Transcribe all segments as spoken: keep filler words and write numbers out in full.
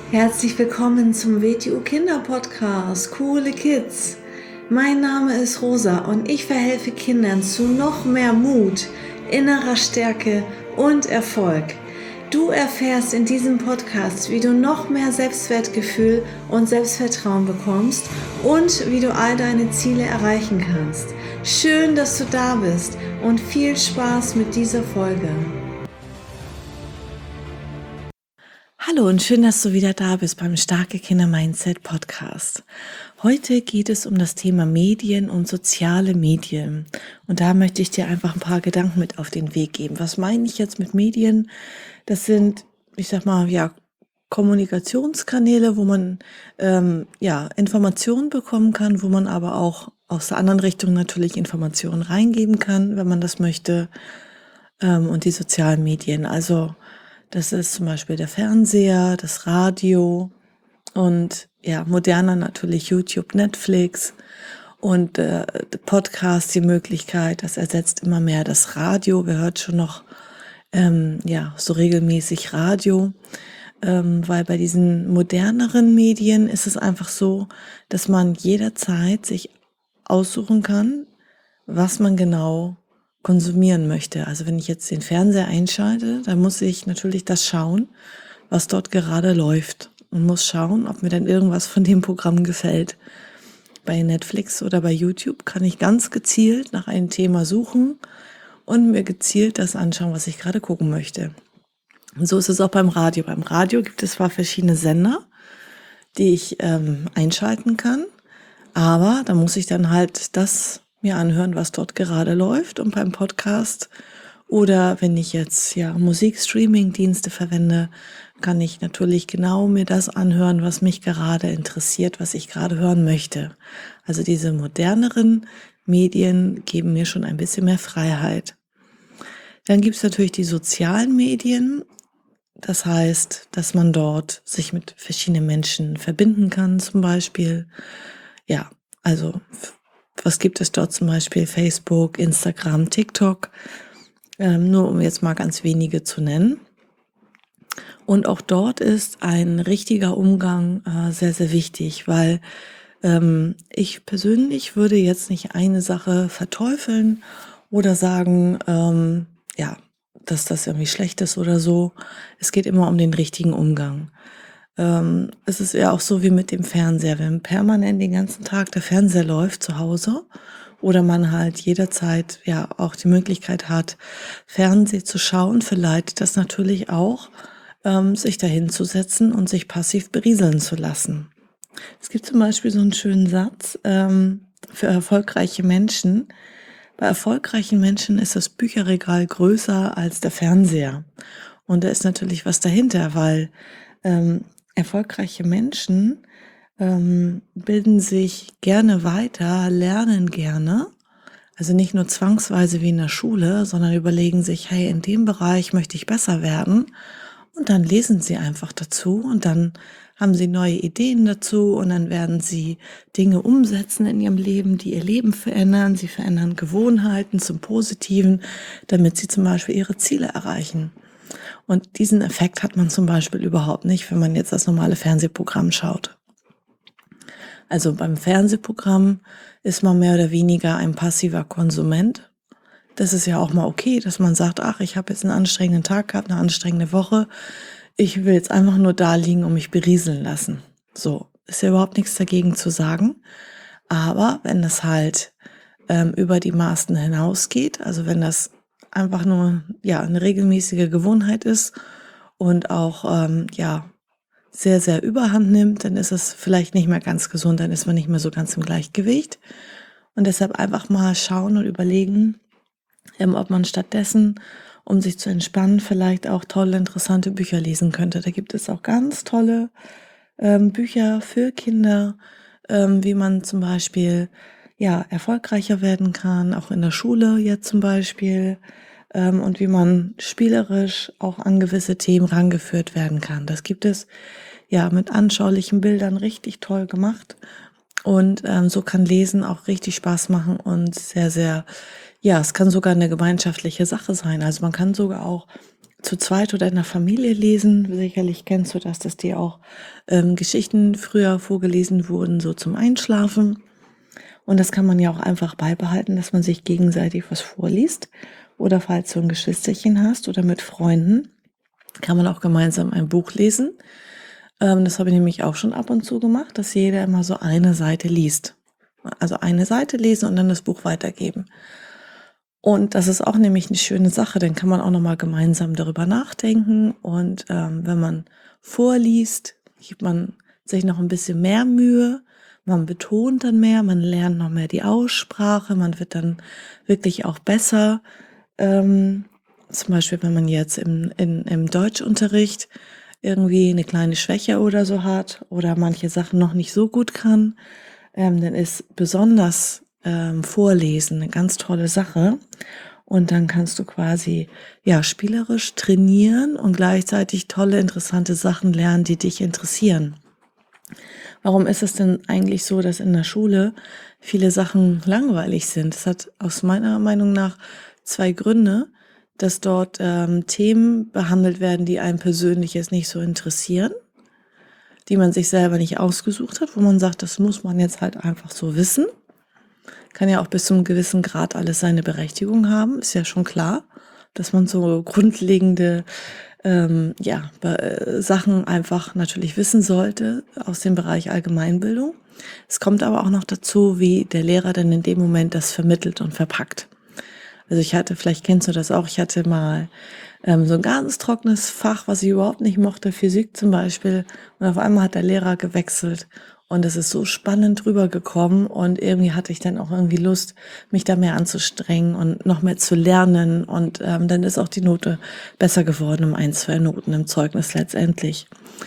Herzlich willkommen zum W T U Kinder Podcast, Coole Kids. Mein Name ist Rosa und ich verhelfe Kindern zu noch mehr Mut, innerer Stärke und Erfolg. Du erfährst in diesem Podcast, wie du noch mehr Selbstwertgefühl und Selbstvertrauen bekommst und wie du all deine Ziele erreichen kannst. Schön, dass du da bist und viel Spaß mit dieser Folge. Hallo und schön, dass du wieder da bist beim Starke Kinder Mindset Podcast. Heute geht es um das Thema Medien und soziale Medien. Und da möchte ich dir einfach ein paar Gedanken mit auf den Weg geben. Was meine ich jetzt mit Medien? Das sind, ich sag mal, ja, Kommunikationskanäle, wo man ähm, ja Informationen bekommen kann, wo man aber auch aus der anderen Richtung natürlich Informationen reingeben kann, wenn man das möchte. Ähm, und die sozialen Medien, also das ist zum Beispiel der Fernseher, das Radio und ja, moderner natürlich YouTube, Netflix und äh, Podcast, die Möglichkeit, das ersetzt immer mehr das Radio. Wer hört schon noch ähm, ja so regelmäßig Radio? Ähm, weil bei diesen moderneren Medien ist es einfach so, dass man jederzeit sich aussuchen kann, was man genau konsumieren möchte. Also wenn ich jetzt den Fernseher einschalte, dann muss ich natürlich das schauen, was dort gerade läuft und muss schauen, ob mir dann irgendwas von dem Programm gefällt. Bei Netflix oder bei YouTube kann ich ganz gezielt nach einem Thema suchen und mir gezielt das anschauen, was ich gerade gucken möchte. Und so ist es auch beim Radio. Beim Radio gibt es zwar verschiedene Sender, die ich ähm, einschalten kann, aber da muss ich dann halt das mir anhören, was dort gerade läuft. Und beim Podcast oder wenn ich jetzt ja Musikstreaming-Dienste verwende, kann ich natürlich genau mir das anhören, was mich gerade interessiert, was ich gerade hören möchte. Also diese moderneren Medien geben mir schon ein bisschen mehr Freiheit. Dann gibt es natürlich die sozialen Medien. Das heißt, dass man dort sich mit verschiedenen Menschen verbinden kann, zum Beispiel. Ja, also was gibt es dort zum Beispiel? Facebook, Instagram, TikTok, ähm, nur um jetzt mal ganz wenige zu nennen. Und auch dort ist ein richtiger Umgang äh, sehr, sehr wichtig, weil ähm, ich persönlich würde jetzt nicht eine Sache verteufeln oder sagen, ähm, ja, dass das irgendwie schlecht ist oder so. Es geht immer um den richtigen Umgang. Ähm, es ist ja auch so wie mit dem Fernseher. Wenn permanent den ganzen Tag der Fernseher läuft zu Hause oder man halt jederzeit ja auch die Möglichkeit hat, Fernsehen zu schauen, verleitet das natürlich auch, ähm, sich dahin zu setzen und sich passiv berieseln zu lassen. Es gibt zum Beispiel so einen schönen Satz ähm, für erfolgreiche Menschen. Bei erfolgreichen Menschen ist das Bücherregal größer als der Fernseher. Und da ist natürlich was dahinter, weil ähm, erfolgreiche Menschen ähm, bilden sich gerne weiter, lernen gerne. Also nicht nur zwangsweise wie in der Schule, sondern überlegen sich, hey, in dem Bereich möchte ich besser werden. Und dann lesen sie einfach dazu und dann haben sie neue Ideen dazu und dann werden sie Dinge umsetzen in ihrem Leben, die ihr Leben verändern. Sie verändern Gewohnheiten zum Positiven, damit sie zum Beispiel ihre Ziele erreichen. Und diesen Effekt hat man zum Beispiel überhaupt nicht, wenn man jetzt das normale Fernsehprogramm schaut. Also beim Fernsehprogramm ist man mehr oder weniger ein passiver Konsument. Das ist ja auch mal okay, dass man sagt, ach, ich habe jetzt einen anstrengenden Tag gehabt, eine anstrengende Woche. Ich will jetzt einfach nur da liegen und mich berieseln lassen. So, ist ja überhaupt nichts dagegen zu sagen. Aber wenn das halt ähm, über die Maßen hinausgeht, also wenn das einfach nur ja eine regelmäßige Gewohnheit ist und auch ähm, ja sehr, sehr überhand nimmt, dann ist es vielleicht nicht mehr ganz gesund, dann ist man nicht mehr so ganz im Gleichgewicht. Und deshalb einfach mal schauen und überlegen, ähm, ob man stattdessen, um sich zu entspannen, vielleicht auch tolle, interessante Bücher lesen könnte. Da gibt es auch ganz tolle ähm, Bücher für Kinder, ähm, wie man zum Beispiel ja erfolgreicher werden kann, auch in der Schule jetzt zum Beispiel, ähm, und wie man spielerisch auch an gewisse Themen rangeführt werden kann. Das gibt es ja mit anschaulichen Bildern richtig toll gemacht. Und ähm, so kann Lesen auch richtig Spaß machen und sehr, sehr, ja, es kann sogar eine gemeinschaftliche Sache sein. Also man kann sogar auch zu zweit oder in der Familie lesen. Sicherlich kennst du das, dass dir auch ähm, Geschichten früher vorgelesen wurden, so zum Einschlafen. Und das kann man ja auch einfach beibehalten, dass man sich gegenseitig was vorliest. Oder falls du ein Geschwisterchen hast oder mit Freunden, kann man auch gemeinsam ein Buch lesen. Ähm, das habe ich nämlich auch schon ab und zu gemacht, dass jeder immer so eine Seite liest. Also eine Seite lesen und dann das Buch weitergeben. Und das ist auch nämlich eine schöne Sache, dann kann man auch noch mal gemeinsam darüber nachdenken. Und ähm, wenn man vorliest, gibt man sich noch ein bisschen mehr Mühe. Man betont dann mehr, man lernt noch mehr die Aussprache, man wird dann wirklich auch besser. Ähm, zum Beispiel, wenn man jetzt im, in, im Deutschunterricht irgendwie eine kleine Schwäche oder so hat oder manche Sachen noch nicht so gut kann, ähm, dann ist besonders ähm, Vorlesen eine ganz tolle Sache. Und dann kannst du quasi ja spielerisch trainieren und gleichzeitig tolle, interessante Sachen lernen, die dich interessieren. Warum ist es denn eigentlich so, dass in der Schule viele Sachen langweilig sind? Das hat aus meiner Meinung nach zwei Gründe, dass dort ähm, Themen behandelt werden, die einem persönlich jetzt nicht so interessieren, die man sich selber nicht ausgesucht hat, wo man sagt, das muss man jetzt halt einfach so wissen. Kann ja auch bis zu einem gewissen Grad alles seine Berechtigung haben, ist ja schon klar, dass man so grundlegende ähm, ja, äh, Sachen einfach natürlich wissen sollte aus dem Bereich Allgemeinbildung. Es kommt aber auch noch dazu, wie der Lehrer dann in dem Moment das vermittelt und verpackt. Also ich hatte, vielleicht kennst du das auch, ich hatte mal ähm, so ein ganz trockenes Fach, was ich überhaupt nicht mochte, Physik zum Beispiel. Und auf einmal hat der Lehrer gewechselt und es ist so spannend rübergekommen und irgendwie hatte ich dann auch irgendwie Lust, mich da mehr anzustrengen und noch mehr zu lernen und ähm, dann ist auch die Note besser geworden um ein, zwei Noten im Zeugnis letztendlich.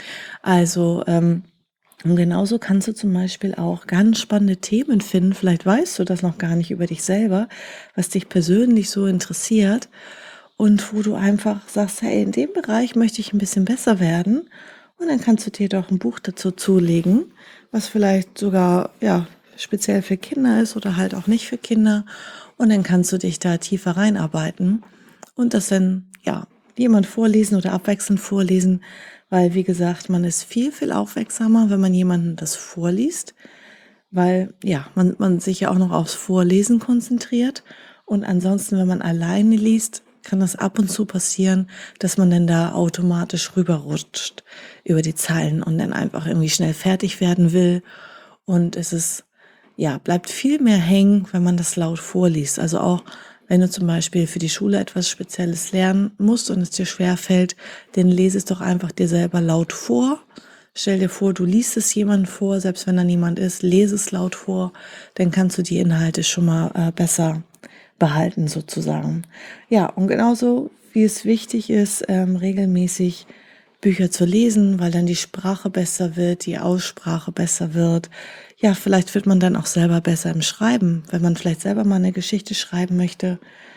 Also ähm, und genauso kannst du zum Beispiel auch ganz spannende Themen finden. Vielleicht weißt du das noch gar nicht über dich selber, was dich persönlich so interessiert und wo du einfach sagst, hey, in dem Bereich möchte ich ein bisschen besser werden. Und dann kannst du dir doch ein Buch dazu zulegen, was vielleicht sogar ja speziell für Kinder ist oder halt auch nicht für Kinder. Und dann kannst du dich da tiefer reinarbeiten und das dann ja jemand vorlesen oder abwechselnd vorlesen, weil wie gesagt, man ist viel, viel aufmerksamer, wenn man jemanden das vorliest, weil ja, man, man sich ja auch noch aufs Vorlesen konzentriert und ansonsten, wenn man alleine liest, kann das ab und zu passieren, dass man dann da automatisch rüberrutscht über die Zeilen und dann einfach irgendwie schnell fertig werden will und es ist, ja, bleibt viel mehr hängen, wenn man das laut vorliest. Also auch wenn du zum Beispiel für die Schule etwas Spezielles lernen musst und es dir schwerfällt, dann lese es doch einfach dir selber laut vor. Stell dir vor, du liest es jemandem vor, selbst wenn da niemand ist, lese es laut vor, dann kannst du die Inhalte schon mal äh, besser behalten sozusagen. Ja, und genauso wie es wichtig ist, ähm, regelmäßig Bücher zu lesen, weil dann die Sprache besser wird, die Aussprache besser wird. Ja, vielleicht wird man dann auch selber besser im Schreiben, wenn man vielleicht selber mal eine Geschichte schreiben möchte.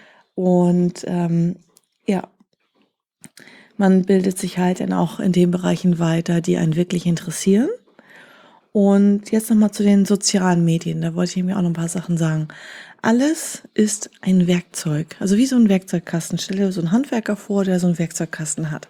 Und ähm, ja, man bildet sich halt dann auch in den Bereichen weiter, die einen wirklich interessieren. Und jetzt nochmal zu den sozialen Medien. Da wollte ich mir auch noch ein paar Sachen sagen. Alles ist ein Werkzeug. Also wie so ein Werkzeugkasten. Stell dir so einen Handwerker vor, der so einen Werkzeugkasten hat.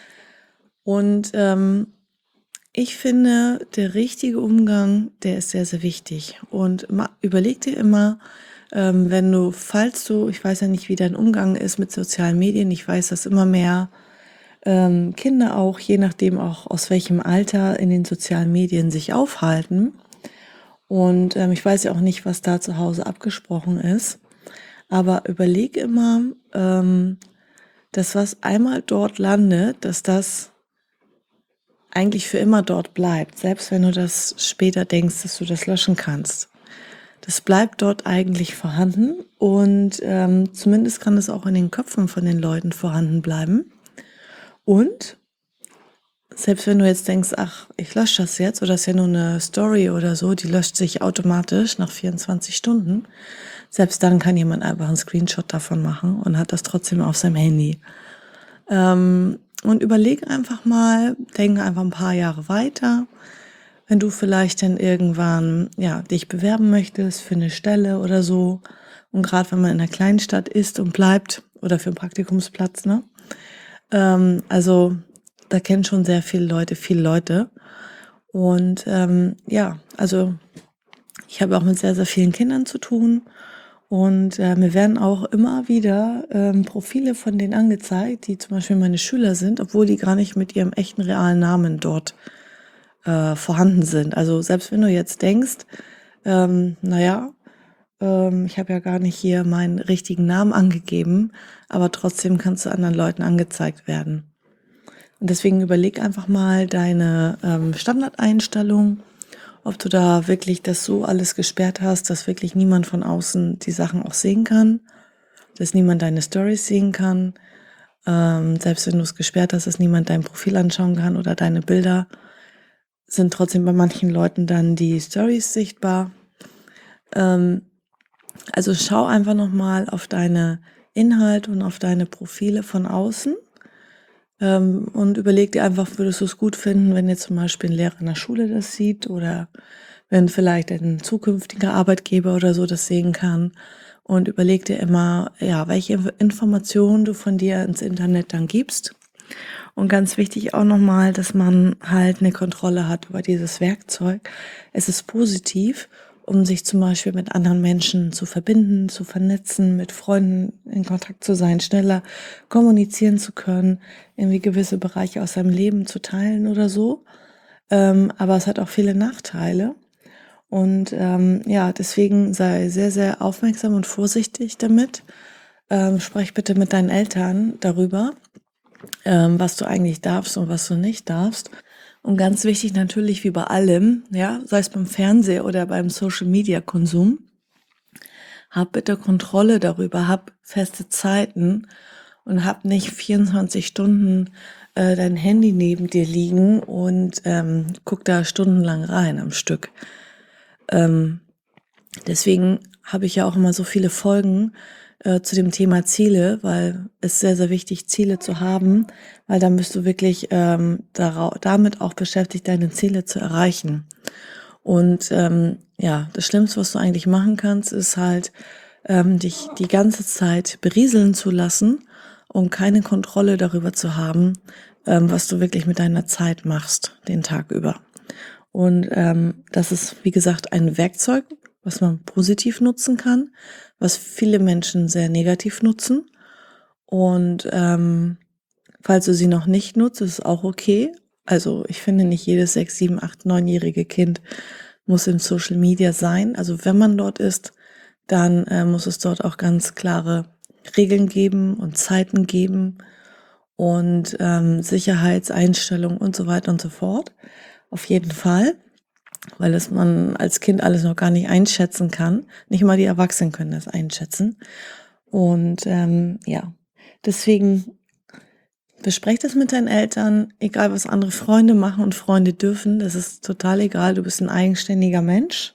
Und ähm, ich finde, der richtige Umgang, der ist sehr, sehr wichtig. Und ma- überleg dir immer, ähm, wenn du, falls du, ich weiß ja nicht, wie dein Umgang ist mit sozialen Medien, ich weiß, dass immer mehr ähm, Kinder auch, je nachdem auch aus welchem Alter in den sozialen Medien sich aufhalten. Und ähm, ich weiß ja auch nicht, was da zu Hause abgesprochen ist. Aber überleg immer, ähm, dass was einmal dort landet, dass das eigentlich für immer dort bleibt, selbst wenn du das später denkst, dass du das löschen kannst. Das bleibt dort eigentlich vorhanden und ähm, zumindest kann es auch in den Köpfen von den Leuten vorhanden bleiben. Und selbst wenn du jetzt denkst, ach, ich lösche das jetzt oder das ist ja nur eine Story oder so, die löscht sich automatisch nach vierundzwanzig Stunden. Selbst dann kann jemand einfach einen Screenshot davon machen und hat das trotzdem auf seinem Handy. Ähm, und überleg einfach mal, denke einfach ein paar Jahre weiter, wenn du vielleicht dann irgendwann ja dich bewerben möchtest für eine Stelle oder so. Und gerade wenn man in einer kleinen Stadt ist und bleibt oder für einen Praktikumsplatz, ne, Ähm, also da kennen schon sehr viele Leute, viele Leute. Und ähm, ja, also ich habe auch mit sehr, sehr vielen Kindern zu tun. Und äh, mir werden auch immer wieder ähm, Profile von denen angezeigt, die zum Beispiel meine Schüler sind, obwohl die gar nicht mit ihrem echten realen Namen dort äh, vorhanden sind. Also selbst wenn du jetzt denkst, ähm, naja, ähm, ich habe ja gar nicht hier meinen richtigen Namen angegeben, aber trotzdem kannst du anderen Leuten angezeigt werden. Und deswegen überleg einfach mal deine ähm, Standardeinstellung, ob du da wirklich das so alles gesperrt hast, dass wirklich niemand von außen die Sachen auch sehen kann, dass niemand deine Stories sehen kann, ähm, selbst wenn du es gesperrt hast, dass niemand dein Profil anschauen kann oder deine Bilder, sind trotzdem bei manchen Leuten dann die Stories sichtbar. Ähm, also schau einfach nochmal auf deine Inhalte und auf deine Profile von außen. Ähm, und überleg dir einfach, würdest du es gut finden, wenn jetzt zum Beispiel ein Lehrer in der Schule das sieht oder wenn vielleicht ein zukünftiger Arbeitgeber oder so das sehen kann. Und überleg dir immer, ja, welche Informationen du von dir ins Internet dann gibst. Und ganz wichtig auch nochmal, dass man halt eine Kontrolle hat über dieses Werkzeug. Es ist positiv, um sich zum Beispiel mit anderen Menschen zu verbinden, zu vernetzen, mit Freunden in Kontakt zu sein, schneller kommunizieren zu können, irgendwie gewisse Bereiche aus seinem Leben zu teilen oder so. Ähm, aber es hat auch viele Nachteile. Und ähm, ja, deswegen sei sehr, sehr aufmerksam und vorsichtig damit. Ähm, sprech bitte mit deinen Eltern darüber, ähm, was du eigentlich darfst und was du nicht darfst. Und ganz wichtig natürlich wie bei allem, ja, sei es beim Fernseher oder beim Social Media Konsum, hab bitte Kontrolle darüber, hab feste Zeiten und hab nicht vierundzwanzig Stunden äh, dein Handy neben dir liegen und ähm, guck da stundenlang rein am Stück. Ähm, deswegen habe ich ja auch immer so viele Folgen äh, zu dem Thema Ziele, weil es sehr, sehr wichtig, Ziele zu haben, weil dann bist du wirklich ähm, darau- damit auch beschäftigt, deine Ziele zu erreichen. Und ähm, ja, das Schlimmste, was du eigentlich machen kannst, ist halt, ähm, dich die ganze Zeit berieseln zu lassen und keine Kontrolle darüber zu haben, ähm, was du wirklich mit deiner Zeit machst, den Tag über. Und ähm, das ist, wie gesagt, ein Werkzeug, was man positiv nutzen kann, was viele Menschen sehr negativ nutzen. Und ähm, falls du sie noch nicht nutzt, ist es auch okay. Also ich finde, nicht jedes sechs, sieben, acht, neunjährige Kind muss in Social Media sein. Also wenn man dort ist, dann äh, muss es dort auch ganz klare Regeln geben und Zeiten geben und ähm, Sicherheitseinstellungen und so weiter und so fort. Auf jeden Fall, weil das man als Kind alles noch gar nicht einschätzen kann. Nicht mal die Erwachsenen können das einschätzen. Und ähm, ja, deswegen besprech das mit deinen Eltern, egal was andere Freunde machen und Freunde dürfen, das ist total egal. Du bist ein eigenständiger Mensch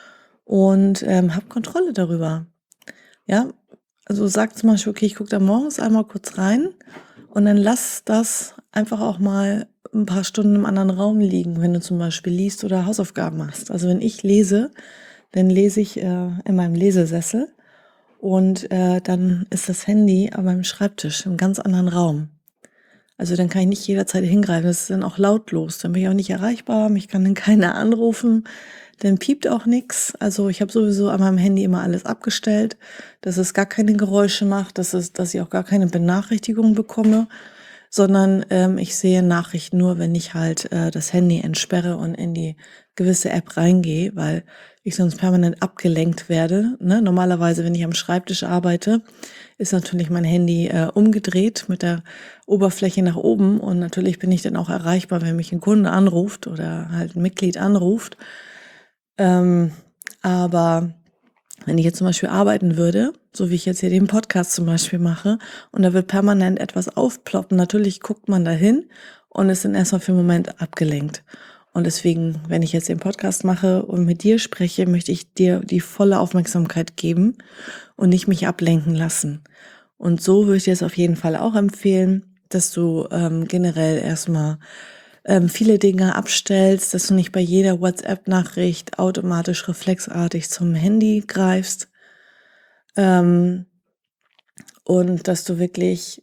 und ähm, hab Kontrolle darüber. Ja, also sag zum Beispiel, okay, ich gucke da morgens einmal kurz rein und dann lass das einfach auch mal ein paar Stunden im anderen Raum liegen, wenn du zum Beispiel liest oder Hausaufgaben machst. Also wenn ich lese, dann lese ich äh, in meinem Lesesessel und äh, dann ist das Handy an meinem Schreibtisch im ganz anderen Raum. Also dann kann ich nicht jederzeit hingreifen. Das ist dann auch lautlos. Dann bin ich auch nicht erreichbar. Mich kann dann keiner anrufen. Dann piept auch nichts. Also ich habe sowieso an meinem Handy immer alles abgestellt, dass es gar keine Geräusche macht, dass es, dass ich auch gar keine Benachrichtigung bekomme, sondern ähm, ich sehe Nachrichten nur, wenn ich halt äh, das Handy entsperre und in die gewisse App reingehe, weil ich sonst permanent abgelenkt werde. Ne? Normalerweise, wenn ich am Schreibtisch arbeite, ist natürlich mein Handy äh, umgedreht mit der Oberfläche nach oben und natürlich bin ich dann auch erreichbar, wenn mich ein Kunde anruft oder halt ein Mitglied anruft. Ähm, aber wenn ich jetzt zum Beispiel arbeiten würde, so wie ich jetzt hier den Podcast zum Beispiel mache, und da wird permanent etwas aufploppen, natürlich guckt man da hin und ist dann erstmal für einen Moment abgelenkt. Und deswegen, wenn ich jetzt den Podcast mache und mit dir spreche, möchte ich dir die volle Aufmerksamkeit geben und nicht mich ablenken lassen. Und so würde ich dir es auf jeden Fall auch empfehlen, dass du ähm, generell erstmal ähm, viele Dinge abstellst, dass du nicht bei jeder WhatsApp-Nachricht automatisch reflexartig zum Handy greifst, ähm, und dass du wirklich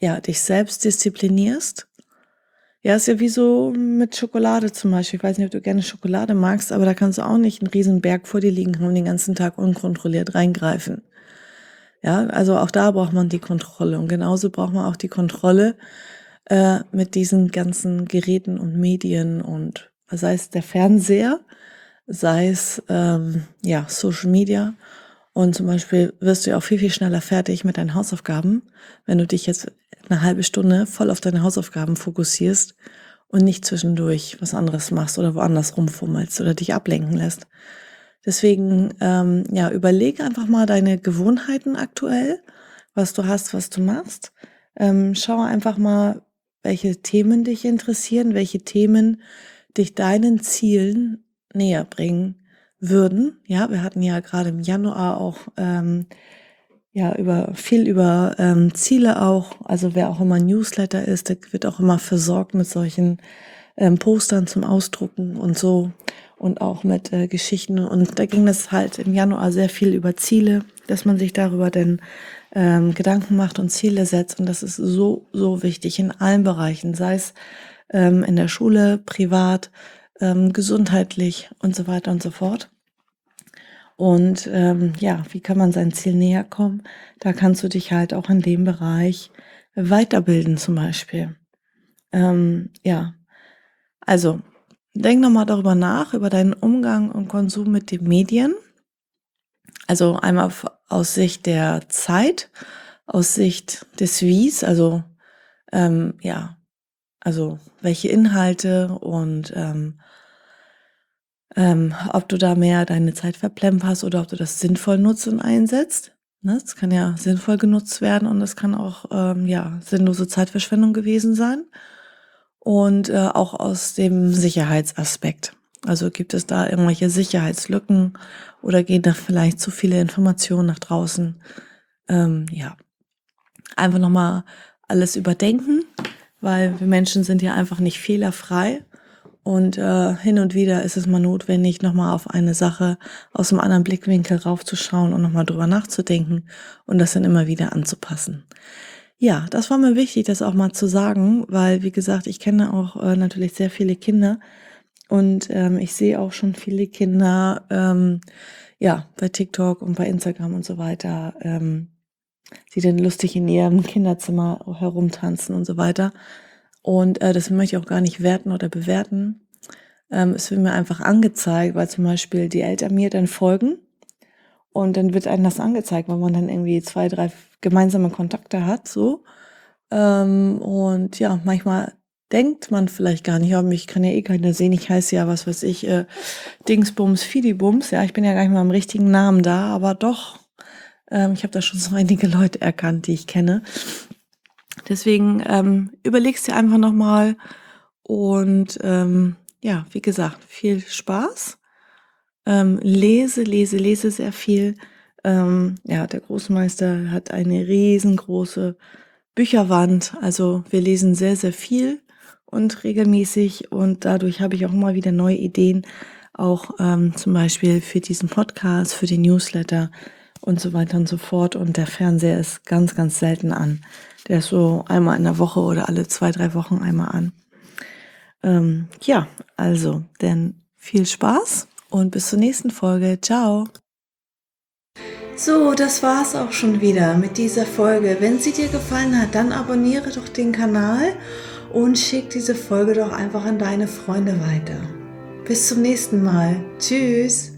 ja, dich selbst disziplinierst. Ja, ist ja wie so mit Schokolade zum Beispiel. Ich weiß nicht, ob du gerne Schokolade magst, aber da kannst du auch nicht einen riesen Berg vor dir liegen haben und den ganzen Tag unkontrolliert reingreifen. Ja, also auch da braucht man die Kontrolle. Und genauso braucht man auch die Kontrolle äh, mit diesen ganzen Geräten und Medien und sei es der Fernseher, sei es ähm, ja Social Media. Und zum Beispiel wirst du ja auch viel, viel schneller fertig mit deinen Hausaufgaben, wenn du dich jetzt eine halbe Stunde voll auf deine Hausaufgaben fokussierst und nicht zwischendurch was anderes machst oder woanders rumfummelst oder dich ablenken lässt. Deswegen, ähm, ja, überlege einfach mal deine Gewohnheiten aktuell, was du hast, was du machst. Ähm, schau einfach mal, welche Themen dich interessieren, welche Themen dich deinen Zielen näher bringen würden. Ja, wir hatten ja gerade im Januar auch ähm, ja über viel über ähm, Ziele auch. Also wer auch immer Newsletter ist, der wird auch immer versorgt mit solchen ähm, Postern zum Ausdrucken und so und auch mit äh, Geschichten. Und da ging es halt im Januar sehr viel über Ziele, dass man sich darüber denn ähm, Gedanken macht und Ziele setzt. Und das ist so, so wichtig in allen Bereichen, sei es ähm, in der Schule, privat, ähm, gesundheitlich und so weiter und so fort. Und ähm, ja, wie kann man seinem Ziel näher kommen? Da kannst du dich halt auch in dem Bereich weiterbilden zum Beispiel. Ähm, ja, also denk nochmal darüber nach, über deinen Umgang und Konsum mit den Medien. Also einmal f- aus Sicht der Zeit, aus Sicht des Wies, also ähm, ja, also welche Inhalte und ähm, ähm, ob du da mehr deine Zeit verplemperst oder ob du das sinnvoll nutzt und einsetzt. Ne? Das kann ja sinnvoll genutzt werden und das kann auch ähm, ja sinnlose Zeitverschwendung gewesen sein. Und äh, auch aus dem Sicherheitsaspekt. Also gibt es da irgendwelche Sicherheitslücken oder gehen da vielleicht zu viele Informationen nach draußen? Ähm, ja, einfach nochmal alles überdenken, weil wir Menschen sind ja einfach nicht fehlerfrei. Und äh, hin und wieder ist es mal notwendig, nochmal auf eine Sache aus einem anderen Blickwinkel raufzuschauen und nochmal drüber nachzudenken und das dann immer wieder anzupassen. Ja, das war mir wichtig, das auch mal zu sagen, weil, wie gesagt, ich kenne auch äh, natürlich sehr viele Kinder und ähm, ich sehe auch schon viele Kinder, ähm, ja, bei TikTok und bei Instagram und so weiter, ähm, die dann lustig in ihrem Kinderzimmer herumtanzen und so weiter. Und äh, das möchte ich auch gar nicht werten oder bewerten. Ähm, es wird mir einfach angezeigt, weil zum Beispiel die Eltern mir dann folgen und dann wird einem das angezeigt, weil man dann irgendwie zwei, drei gemeinsame Kontakte hat, so. Ähm, und ja, manchmal denkt man vielleicht gar nicht, aber mich kann ja eh keiner sehen. Ich heiße ja, was weiß ich, äh, Dingsbums, Fidibums. Ja, ich bin ja gar nicht mal im richtigen Namen da, aber doch, ähm, ich habe da schon so einige Leute erkannt, die ich kenne. Deswegen ähm, überlegst dir einfach nochmal und ähm, ja, wie gesagt, viel Spaß. Ähm, lese, lese, lese sehr viel. Ähm, ja, der Großmeister hat eine riesengroße Bücherwand. Also wir lesen sehr, sehr viel und regelmäßig und dadurch habe ich auch immer wieder neue Ideen, auch ähm, zum Beispiel für diesen Podcast, für den Newsletter und so weiter und so fort. Und der Fernseher ist ganz, ganz selten an. Der ist so einmal in der Woche oder alle zwei, drei Wochen einmal an. Ähm, ja, also, denn viel Spaß und bis zur nächsten Folge. Ciao. So, das war's auch schon wieder mit dieser Folge. Wenn sie dir gefallen hat, dann abonniere doch den Kanal und schick diese Folge doch einfach an deine Freunde weiter. Bis zum nächsten Mal. Tschüss.